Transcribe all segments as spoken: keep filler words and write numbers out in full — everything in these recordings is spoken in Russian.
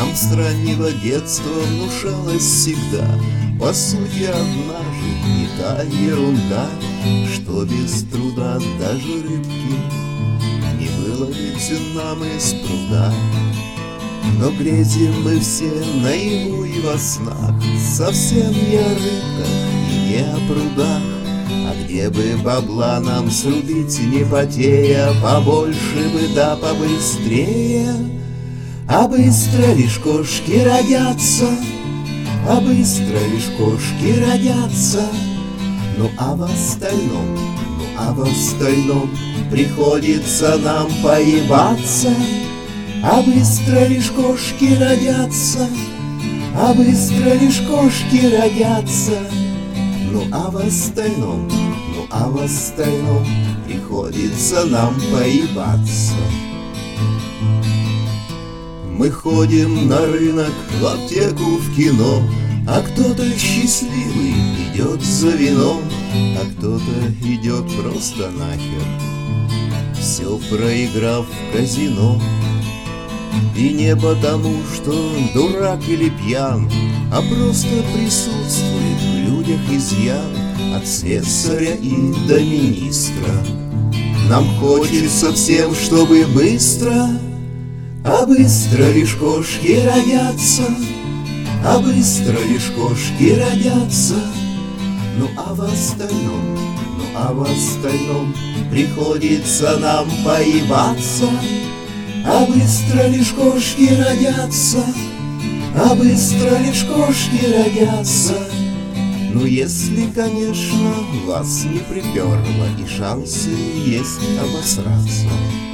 Нам с раннего детства внушалось всегда: по сути, одна же не та ерунда, что без труда даже рыбки не выловить нам из пруда. Но грезим мы все наяву и во снах совсем не о рыбках и не о прудах. А где бы бабла нам срубить, не потея, побольше бы да побыстрее. А быстро лишь кошки родятся, а быстро лишь кошки родятся. Ну а в остальном, ну а в остальном приходится нам поебаться. А быстро лишь кошки родятся, а быстро лишь кошки родятся. Ну а в остальном, ну а в остальном приходится нам поебаться. Мы ходим на рынок, в аптеку, в кино, а кто-то счастливый идет за вином, а кто-то идет просто нахер, все проиграв в казино. И не потому, что он дурак или пьян, а просто присутствует в людях изъян от слесаря и до министра. Нам хочется всем, чтобы быстро, а быстро лишь кошки родятся, а быстро лишь кошки родятся. Ну а в остальном, ну а в остальном приходится нам поебаться. А быстро лишь кошки родятся, а быстро лишь кошки родятся. Ну если, конечно, вас не приперло и шансы есть обосраться.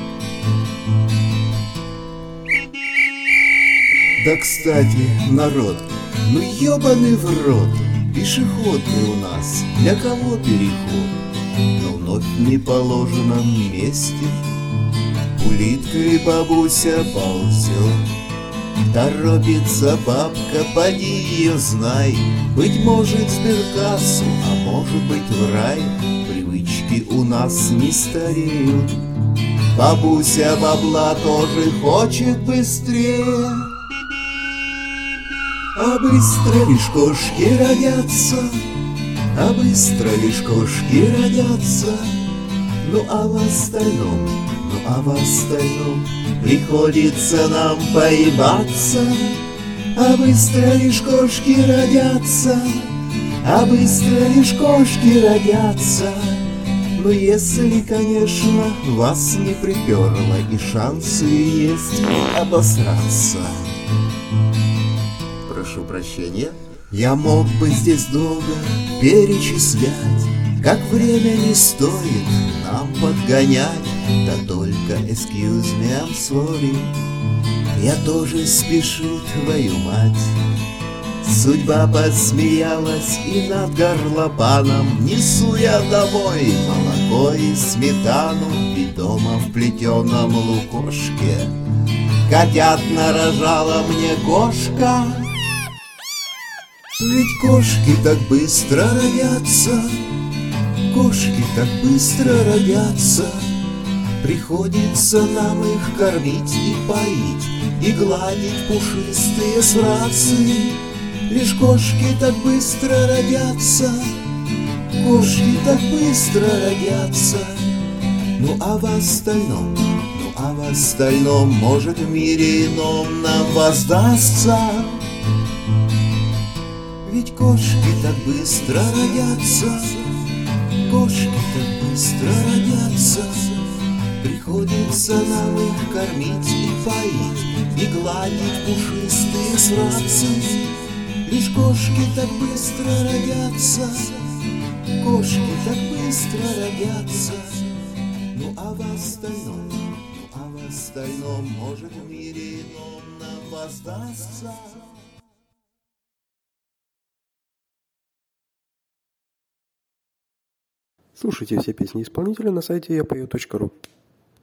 Да, кстати, народ, ну ёбаный в рот, пешеходный у нас, для кого переход? Но вновь в неположенном месте улиткой бабуся ползет. Торопится бабка, поди ее знай, быть может в сберкассу, а может быть в рай. Привычки у нас не стареют, бабуся бабла тоже хочет быстрее. А быстро лишь кошки родятся, а быстро лишь кошки родятся. Ну а в остальном, ну а в остальном приходится нам поебаться. А быстро лишь кошки родятся, а быстро лишь кошки родятся. Ну если, конечно, вас не приперло и шансы есть обосраться. Прошу прощения. Я мог бы здесь долго перечислять, как время не стоит нам подгонять. Да только excuse me, I'm sorry, я тоже спешу, твою мать. Судьба подсмеялась, и над горлопаном несу я домой молоко и сметану. Ведь дома в плетеном лукошке котят нарожала мне кошка. Ведь кошки так быстро родятся, кошки так быстро родятся. Приходится нам их кормить и поить, и гладить пушистые срацы. Лишь кошки так быстро родятся, кошки так быстро родятся. Ну а в остальном, ну а в остальном, может, в мире ином нам воздастся. Ведь кошки так быстро родятся, кошки так быстро родятся. Приходится нам их кормить и поить, и гладить пушистые срацы. Лишь кошки так быстро родятся, кошки так быстро родятся. Ну а в остальном, ну а в остальном, может, в мире ином нам воздастся. Слушайте все песни исполнителя на сайте я пою точка ру.